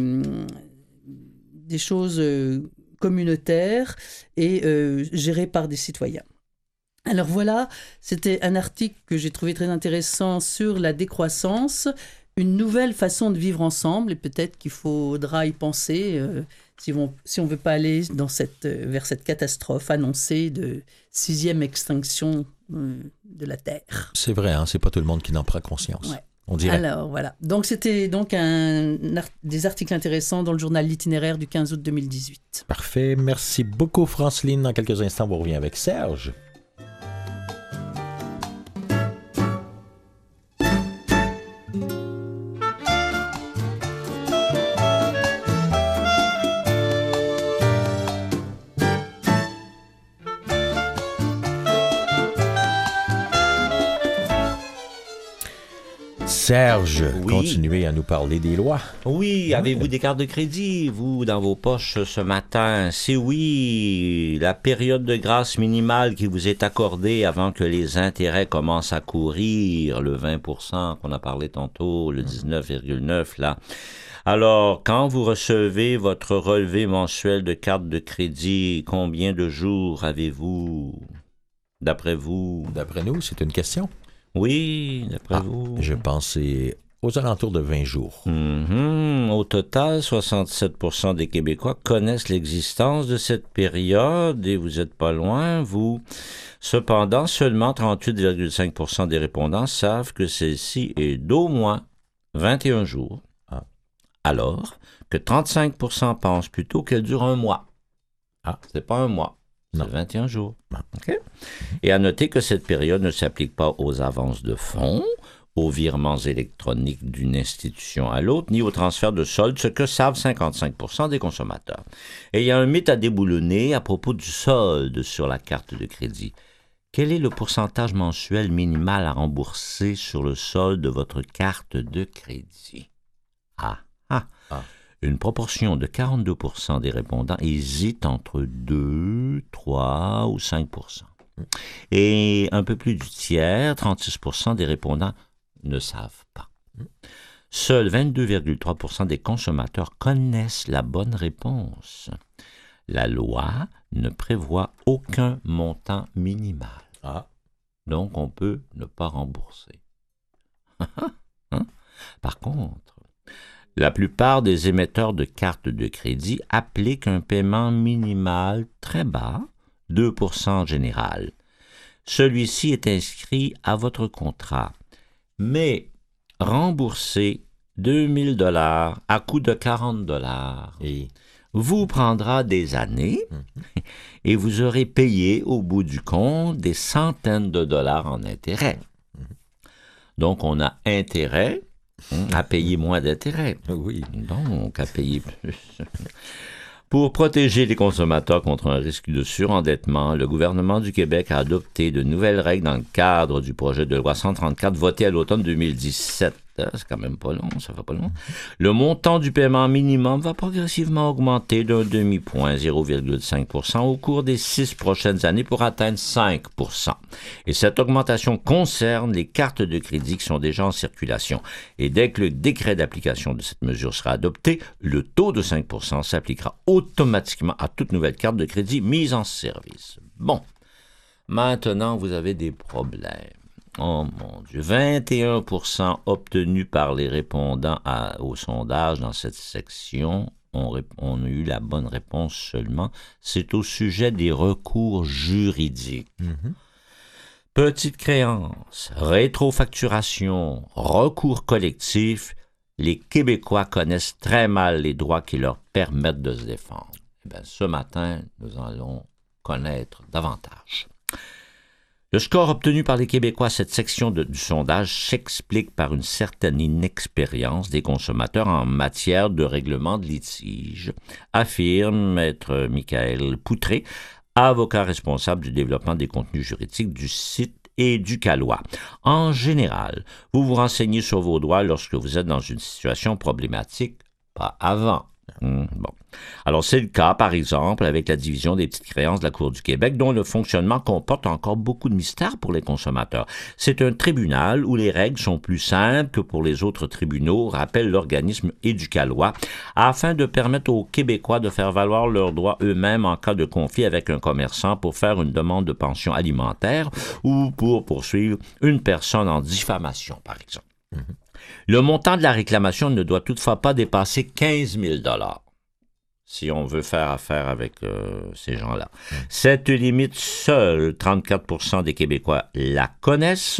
des choses euh, communautaires et euh, gérées par des citoyens. Alors voilà, c'était un article que j'ai trouvé très intéressant sur la décroissance, une nouvelle façon de vivre ensemble, et peut-être qu'il faudra y penser euh, si on si ne veut pas aller dans cette, vers cette catastrophe annoncée de sixième extinction euh, de la Terre. C'est vrai, hein, c'est pas tout le monde qui n'en prend conscience. Ouais. On dirait. Alors voilà, donc c'était donc un, des articles intéressants dans le journal L'Itinéraire du quinze août deux mille dix-huit. Parfait, merci beaucoup Franceline. Dans quelques instants, on revient avec Serge. Serge, oui. Continuez à nous parler des lois. Oui, oui. Avez-vous des cartes de crédit, vous, dans vos poches ce matin? Si oui, la période de grâce minimale qui vous est accordée avant que les intérêts commencent à courir, le vingt pour cent qu'on a parlé tantôt, le dix-neuf virgule neuf, là. Alors, quand vous recevez votre relevé mensuel de carte de crédit, combien de jours avez-vous, d'après vous? D'après nous, c'est une question. Oui, d'après ah, vous. Je pense que c'est aux alentours de vingt jours. Mm-hmm. Au total, soixante-sept pour cent des Québécois connaissent l'existence de cette période et vous n'êtes pas loin, vous. Cependant, seulement trente-huit virgule cinq pour cent des répondants savent que celle-ci est d'au moins vingt et un jours. Ah. Alors que trente-cinq pour cent pensent plutôt qu'elle dure un mois. Ah, c'est pas un mois. C'est vingt et un jours. Okay. Et à noter que cette période ne s'applique pas aux avances de fonds, aux virements électroniques d'une institution à l'autre, ni au transfert de solde, ce que savent cinquante-cinq pour cent des consommateurs. Et il y a un mythe à déboulonner à propos du solde sur la carte de crédit. Quel est le pourcentage mensuel minimal à rembourser sur le solde de votre carte de crédit? Ah, ah. ah. une proportion de quarante-deux pour cent des répondants hésitent entre deux, trois ou cinq pour cent. Et un peu plus du tiers, trente-six pour cent des répondants ne savent pas. Seuls vingt-deux virgule trois pour cent des consommateurs connaissent la bonne réponse. La loi ne prévoit aucun montant minimal. Ah. Donc, on peut ne pas rembourser. hein? Par contre, la plupart des émetteurs de cartes de crédit appliquent un paiement minimal très bas, deux pour cent en général. Celui-ci est inscrit à votre contrat, mais rembourser deux mille dollars à coût de quarante dollars Et... vous prendra des années mm-hmm. et vous aurez payé au bout du compte des centaines de dollars en intérêt. Mm-hmm. Donc, on a intérêt à payer moins d'intérêt. Oui. Donc, à payer plus. Pour protéger les consommateurs contre un risque de surendettement, le gouvernement du Québec a adopté de nouvelles règles dans le cadre du projet de loi cent trente-quatre voté à l'automne deux mille dix-sept. C'est quand même pas long, ça va pas long. Le montant du paiement minimum va progressivement augmenter d'un demi-point, zéro virgule cinq pour cent, au cours des six prochaines années pour atteindre cinq pour cent. Et cette augmentation concerne les cartes de crédit qui sont déjà en circulation. Et dès que le décret d'application de cette mesure sera adopté, le taux de cinq pour cent s'appliquera automatiquement à toute nouvelle carte de crédit mise en service. Bon, maintenant vous avez des problèmes. Oh mon Dieu, vingt et un pour cent obtenus par les répondants à, au sondage dans cette section ont, on a eu la bonne réponse seulement. C'est au sujet des recours juridiques. Mm-hmm. Petite créance, rétrofacturation, recours collectif, les Québécois connaissent très mal les droits qui leur permettent de se défendre. Eh bien, ce matin, nous allons connaître davantage. Le score obtenu par les Québécois à cette section de, du sondage s'explique par une certaine inexpérience des consommateurs en matière de règlement de litige, affirme maître Michael Poutré, avocat responsable du développement des contenus juridiques du site Éducalois. En général, vous vous renseignez sur vos droits lorsque vous êtes dans une situation problématique, pas avant. Mmh, bon. Alors, c'est le cas, par exemple, avec la division des petites créances de la Cour du Québec, dont le fonctionnement comporte encore beaucoup de mystères pour les consommateurs. C'est un tribunal où les règles sont plus simples que pour les autres tribunaux, rappelle l'organisme Éducalois, afin de permettre aux Québécois de faire valoir leurs droits eux-mêmes en cas de conflit avec un commerçant pour faire une demande de pension alimentaire ou pour poursuivre une personne en diffamation, par exemple. Mmh. Le montant de la réclamation ne doit toutefois pas dépasser quinze mille dollars si on veut faire affaire avec euh, ces gens-là. Mmh. Cette limite, seuls trente-quatre pour cent des Québécois la connaissent,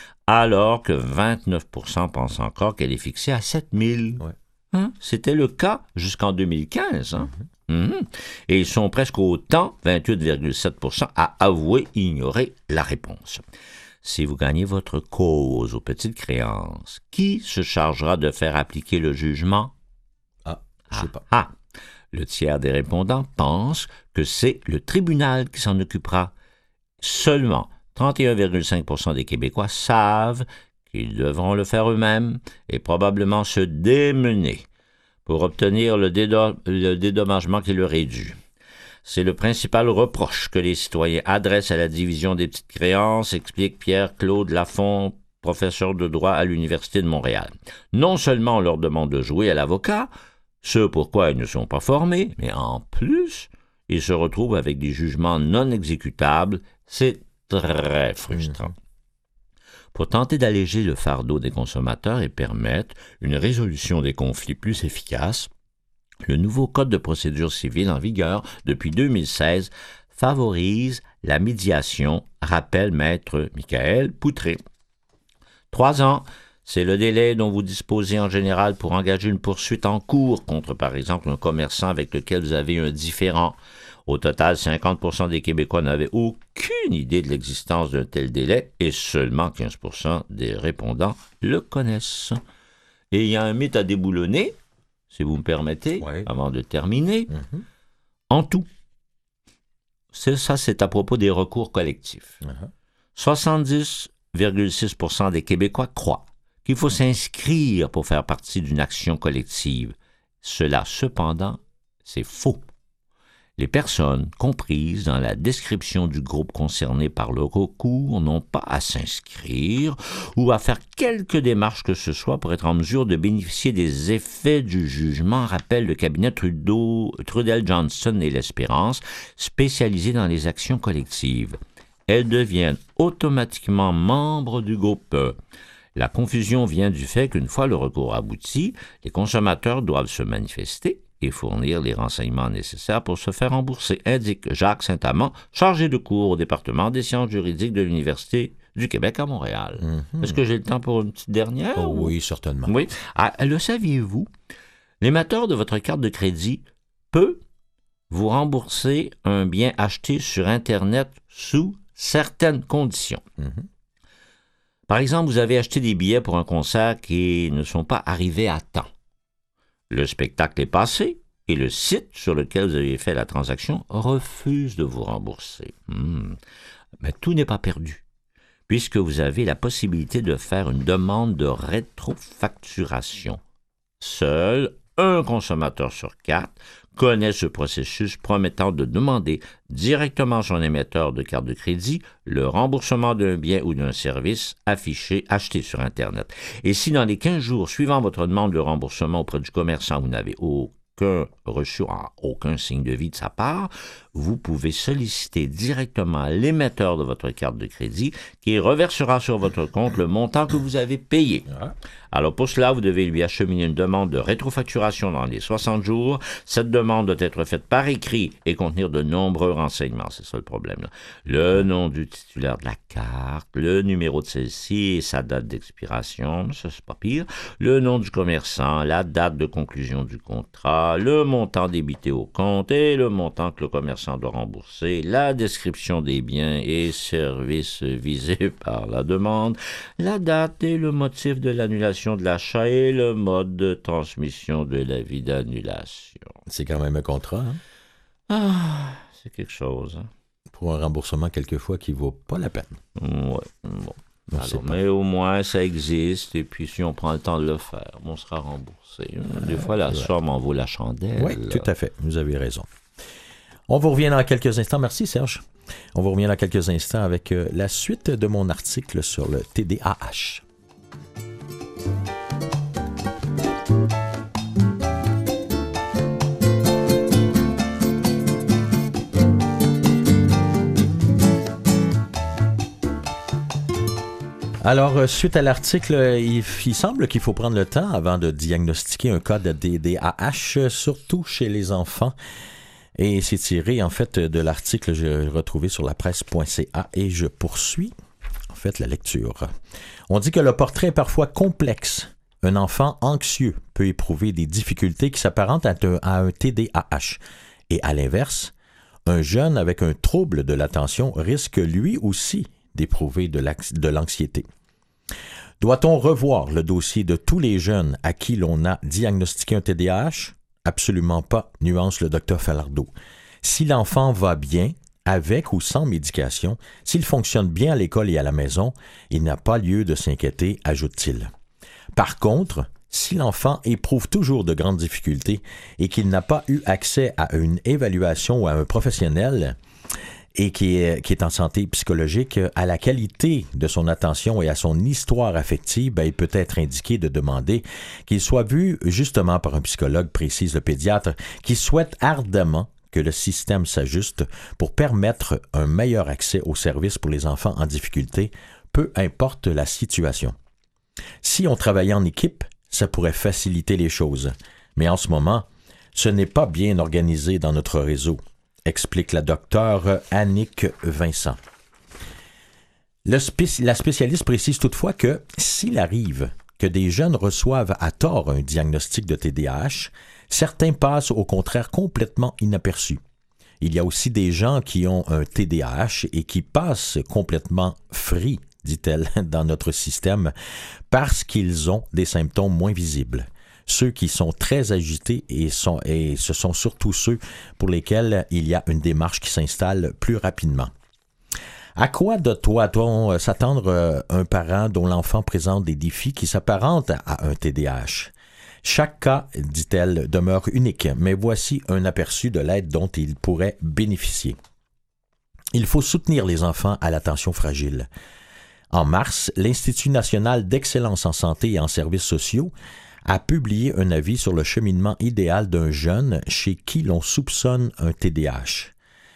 alors que vingt-neuf pour cent pensent encore qu'elle est fixée à sept mille. Ouais. Hein? C'était le cas jusqu'en deux mille quinze. Hein? Mmh. Mmh. Et ils sont presque autant, vingt-huit virgule sept pour cent, à avouer ignorer la réponse. Si vous gagnez votre cause aux petites créances, qui se chargera de faire appliquer le jugement? Ah, je sais pas. Ah, le tiers des répondants pensent que c'est le tribunal qui s'en occupera. Seulement trente et un virgule cinq pour cent des Québécois savent qu'ils devront le faire eux-mêmes et probablement se démener pour obtenir le, dédo- le dédommagement qui leur est dû. C'est le principal reproche que les citoyens adressent à la division des petites créances, explique Pierre-Claude Lafont, professeur de droit à l'Université de Montréal. Non seulement on leur demande de jouer à l'avocat, ce pourquoi ils ne sont pas formés, mais en plus, ils se retrouvent avec des jugements non exécutables. C'est très frustrant. Mmh. Pour tenter d'alléger le fardeau des consommateurs et permettre une résolution des conflits plus efficace, le nouveau Code de procédure civile en vigueur depuis deux mille seize favorise la médiation, rappelle maître Michael Poutré. Trois ans, c'est le délai dont vous disposez en général pour engager une poursuite en cours contre, par exemple, un commerçant avec lequel vous avez un différend. Au total, cinquante pour cent des Québécois n'avaient aucune idée de l'existence d'un tel délai et seulement quinze pour cent des répondants le connaissent. Et il y a un mythe à déboulonner, si vous me permettez, ouais. avant de terminer. Mm-hmm. En tout, c'est, ça c'est à propos des recours collectifs. Uh-huh. soixante-dix virgule six pour cent des Québécois croient qu'il faut s'inscrire pour faire partie d'une action collective. Cela, cependant, c'est faux. Les personnes comprises dans la description du groupe concerné par le recours n'ont pas à s'inscrire ou à faire quelque démarche que ce soit pour être en mesure de bénéficier des effets du jugement, rappelle le cabinet Trudeau, Trudel Johnson et l'Espérance, spécialisé dans les actions collectives. Elles deviennent automatiquement membres du groupe. La confusion vient du fait qu'une fois le recours abouti, les consommateurs doivent se manifester et fournir les renseignements nécessaires pour se faire rembourser, indique Jacques Saint-Amand, chargé de cours au département des sciences juridiques de l'Université du Québec à Montréal. Mm-hmm. Est-ce que j'ai le temps pour une petite dernière? Oh, oui, certainement. Oui. Ah, le saviez-vous? L'émetteur de votre carte de crédit peut vous rembourser un bien acheté sur Internet sous certaines conditions. Mm-hmm. Par exemple, vous avez acheté des billets pour un concert qui ne sont pas arrivés à temps. Le spectacle est passé et le site sur lequel vous avez fait la transaction refuse de vous rembourser. Hmm. Mais tout n'est pas perdu, puisque vous avez la possibilité de faire une demande de rétrofacturation. Seul un consommateur sur quatre connaît ce processus promettant de demander directement à son émetteur de carte de crédit le remboursement d'un bien ou d'un service affiché, acheté sur Internet. Et si dans les quinze jours suivant votre demande de remboursement auprès du commerçant, vous n'avez aucun reçu, aucun signe de vie de sa part, vous pouvez solliciter directement l'émetteur de votre carte de crédit qui reversera sur votre compte le montant que vous avez payé. Alors pour cela, vous devez lui acheminer une demande de rétrofacturation dans les soixante jours. Cette demande doit être faite par écrit et contenir de nombreux renseignements. C'est ça le problème, là. Le nom du titulaire de la carte, le numéro de celle-ci et sa date d'expiration, ça c'est pas pire, le nom du commerçant, la date de conclusion du contrat, le montant débité au compte et le montant que le commerçant doit rembourser, la description des biens et services visés par la demande, la date et le motif de l'annulation de l'achat et le mode de transmission de l'avis d'annulation. C'est quand même un contrat, hein? Ah, c'est quelque chose. Hein? Pour un remboursement, quelquefois, qui ne vaut pas la peine. Oui, bon. Alors, mais au moins, ça existe, et puis si on prend le temps de le faire, on sera remboursé. Des fois, la somme en vaut la chandelle. Oui, tout à fait. Vous avez raison. On vous revient dans quelques instants. Merci, Serge. On vous revient dans quelques instants avec euh, la suite de mon article sur le T D A H. Alors, suite à l'article, il, il semble qu'il faut prendre le temps avant de diagnostiquer un cas de T D A H, surtout chez les enfants. Et c'est tiré, en fait, de l'article que j'ai retrouvé sur la presse point c a et je poursuis, en fait, la lecture. On dit que le portrait est parfois complexe. Un enfant anxieux peut éprouver des difficultés qui s'apparentent à un, à un T D A H. Et à l'inverse, un jeune avec un trouble de l'attention risque lui aussi d'éprouver de, de l'anxiété. Doit-on revoir le dossier de tous les jeunes à qui l'on a diagnostiqué un T D A H? Absolument pas, nuance le docteur Falardeau. Si l'enfant va bien, avec ou sans médication, s'il fonctionne bien à l'école et à la maison, il n'a pas lieu de s'inquiéter, ajoute-t-il. Par contre, si l'enfant éprouve toujours de grandes difficultés et qu'il n'a pas eu accès à une évaluation ou à un professionnel et qui est, qui est en santé psychologique, à la qualité de son attention et à son histoire affective, ben, il peut être indiqué de demander qu'il soit vu justement par un psychologue, précise le pédiatre, qui souhaite ardemment que le système s'ajuste pour permettre un meilleur accès aux services pour les enfants en difficulté, peu importe la situation. Si on travaillait en équipe, ça pourrait faciliter les choses. Mais en ce moment, ce n'est pas bien organisé dans notre réseau, explique la docteure Annick Vincent. Le spéci- la spécialiste précise toutefois que s'il arrive que des jeunes reçoivent à tort un diagnostic de T D A H, certains passent au contraire complètement inaperçus. Il y a aussi des gens qui ont un T D A H et qui passent complètement free, dit-elle, dans notre système, parce qu'ils ont des symptômes moins visibles. Ceux qui sont très agités et, sont, et ce sont surtout ceux pour lesquels il y a une démarche qui s'installe plus rapidement. À quoi doit-on s'attendre un parent dont l'enfant présente des défis qui s'apparentent à un T D A H? Chaque cas, dit-elle, demeure unique, mais voici un aperçu de l'aide dont ils pourraient bénéficier. Il faut soutenir les enfants à l'attention fragile. En mars, l'Institut national d'excellence en santé et en services sociaux a publié un avis sur le cheminement idéal d'un jeune chez qui l'on soupçonne un T D A H.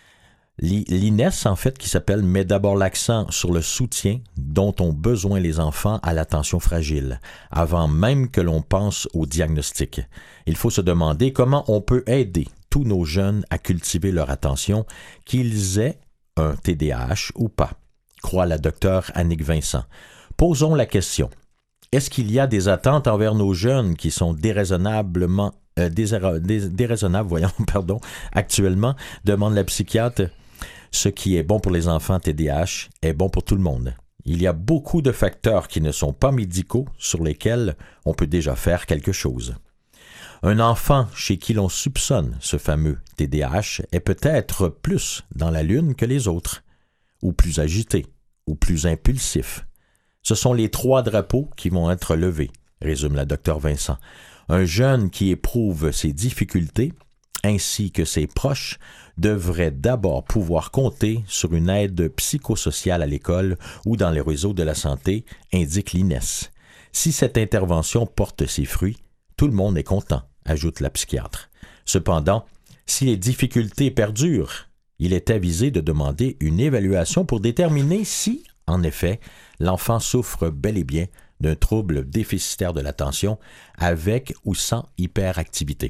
L'I N E S, en fait, qui s'appelle, met d'abord l'accent sur le soutien dont ont besoin les enfants à l'attention fragile, avant même que l'on pense au diagnostic. Il faut se demander comment on peut aider tous nos jeunes à cultiver leur attention, qu'ils aient un T D A H ou pas, croit la docteure Annick Vincent. Posons la question. Est-ce qu'il y a des attentes envers nos jeunes qui sont déraisonnablement, euh, déséra, dés, déraisonnables, voyons, pardon, actuellement, demande la psychiatre. Ce qui est bon pour les enfants T D A H est bon pour tout le monde. Il y a beaucoup de facteurs qui ne sont pas médicaux sur lesquels on peut déjà faire quelque chose. Un enfant chez qui l'on soupçonne ce fameux T D A H est peut-être plus dans la lune que les autres, ou plus agité, ou plus impulsif. Ce sont les trois drapeaux qui vont être levés, résume la docteure Vincent. Un jeune qui éprouve ses difficultés, ainsi que ses proches, devrait d'abord pouvoir compter sur une aide psychosociale à l'école ou dans les réseaux de la santé, indique l'I N E S. Si cette intervention porte ses fruits, tout le monde est content, ajoute la psychiatre. Cependant, si les difficultés perdurent, il est avisé de demander une évaluation pour déterminer si, en effet, l'enfant souffre bel et bien d'un trouble déficitaire de l'attention avec ou sans hyperactivité.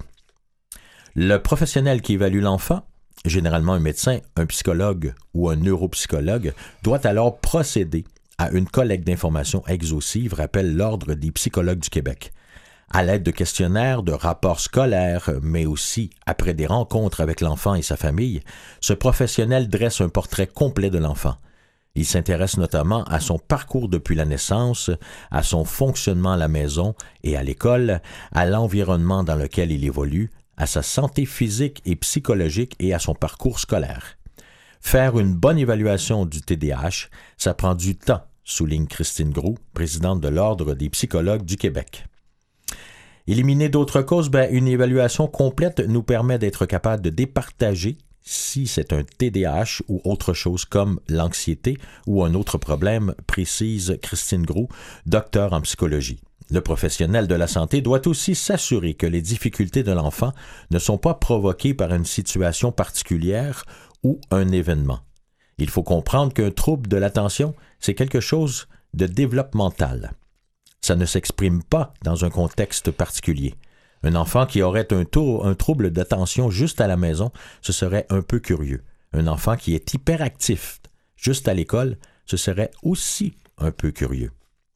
Le professionnel qui évalue l'enfant, généralement un médecin, un psychologue ou un neuropsychologue, doit alors procéder à une collecte d'informations exhaustives, rappelle l'Ordre des psychologues du Québec. À l'aide de questionnaires, de rapports scolaires, mais aussi après des rencontres avec l'enfant et sa famille, ce professionnel dresse un portrait complet de l'enfant. Il s'intéresse notamment à son parcours depuis la naissance, à son fonctionnement à la maison et à l'école, à l'environnement dans lequel il évolue, à sa santé physique et psychologique et à son parcours scolaire. Faire une bonne évaluation du T D A H, ça prend du temps, souligne Christine Groux, présidente de l'Ordre des psychologues du Québec. Éliminer d'autres causes, ben, une évaluation complète nous permet d'être capable de départager si c'est un T D A H ou autre chose comme l'anxiété ou un autre problème, précise Christine Groux, docteure en psychologie. Le professionnel de la santé doit aussi s'assurer que les difficultés de l'enfant ne sont pas provoquées par une situation particulière ou un événement. Il faut comprendre qu'un trouble de l'attention, c'est quelque chose de développemental. Ça ne s'exprime pas dans un contexte particulier. Un enfant qui aurait un, tour, un trouble d'attention juste à la maison, ce serait un peu curieux. Un enfant qui est hyperactif juste à l'école, ce serait aussi un peu curieux.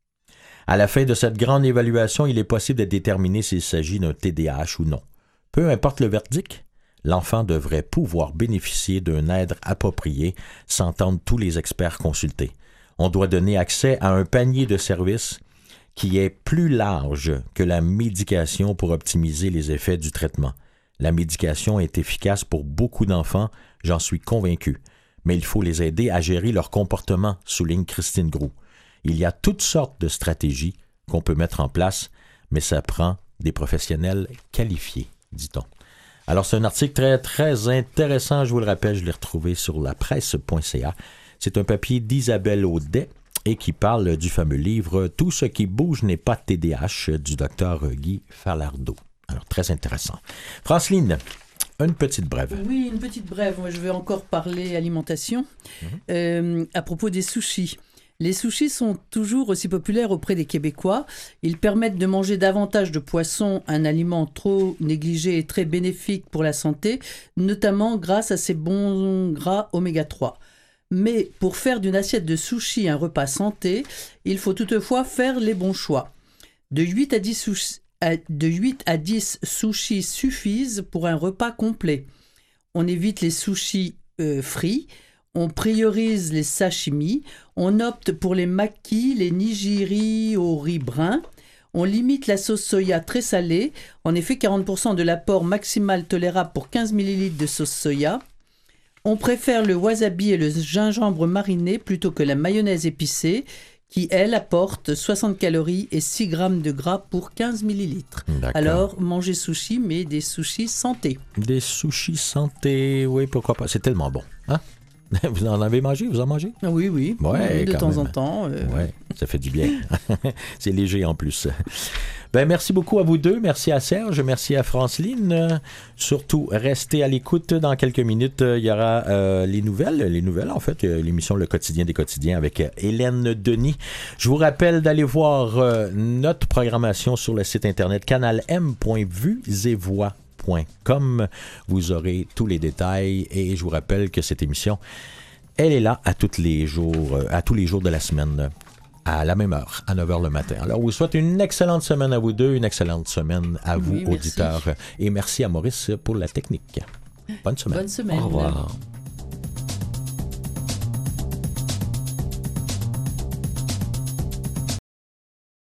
À la fin de cette grande évaluation, il est possible de déterminer s'il s'agit d'un T D A H ou non. Peu importe le verdict, l'enfant devrait pouvoir bénéficier d'une aide appropriée, s'entendent tous les experts consultés. On doit donner accès à un panier de services qui est plus large que la médication pour optimiser les effets du traitement. La médication est efficace pour beaucoup d'enfants, j'en suis convaincu, mais il faut les aider à gérer leur comportement, souligne Christine Groux. Il y a toutes sortes de stratégies qu'on peut mettre en place, mais ça prend des professionnels qualifiés, dit-on. Alors, c'est un article très, très intéressant, je vous le rappelle, je l'ai retrouvé sur la presse point c a. C'est un papier d'Isabelle Audet et qui parle du fameux livre « Tout ce qui bouge n'est pas T D A H » du docteur Guy Falardeau. Alors, très intéressant. Franceline, une petite brève. Oui, une petite brève. Moi, je vais encore parler alimentation. Mm-hmm. Euh, à propos des sushis. Les sushis sont toujours aussi populaires auprès des Québécois. Ils permettent de manger davantage de poissons, un aliment trop négligé et très bénéfique pour la santé, notamment grâce à ses bons gras oméga trois. Mais pour faire d'une assiette de sushis un repas santé, il faut toutefois faire les bons choix. De huit à dix, sush... de huit à dix sushis suffisent pour un repas complet. On évite les sushis euh, frits. On priorise les sashimi, on opte pour les makis, les nigiri au riz brun. On limite la sauce soya très salée. En effet, quarante pour cent de l'apport maximal tolérable pour quinze millilitres de sauce soya. On préfère le wasabi et le gingembre mariné plutôt que la mayonnaise épicée, qui, elle, apporte soixante calories et six grammes de gras pour quinze millilitres. D'accord. Alors, mangez sushi, mais des sushis santé. Des sushis santé, oui, pourquoi pas. C'est tellement bon. Hein? Vous en avez mangé? Vous en mangez? Oui, oui. Ouais, de quand temps même. en temps. Euh... Oui, ça fait du bien. C'est léger en plus. Ben, merci beaucoup à vous deux. Merci à Serge. Merci à Franceline. Euh, surtout, restez à l'écoute. Dans quelques minutes, il y aura euh, les nouvelles. Les nouvelles, en fait, euh, l'émission Le Quotidien des quotidiens avec euh, Hélène Denis. Je vous rappelle d'aller voir euh, notre programmation sur le site internet canal m point vues et voix point com. Vous aurez tous les détails et je vous rappelle que cette émission, elle est là à tous les jours, euh, à tous les jours de la semaine. À la même heure, à neuf heures le matin. Alors, je vous souhaite une excellente semaine à vous deux, une excellente semaine à vous, oui, auditeurs. Et merci à Maurice pour la technique. Bonne semaine. Bonne semaine. Au revoir.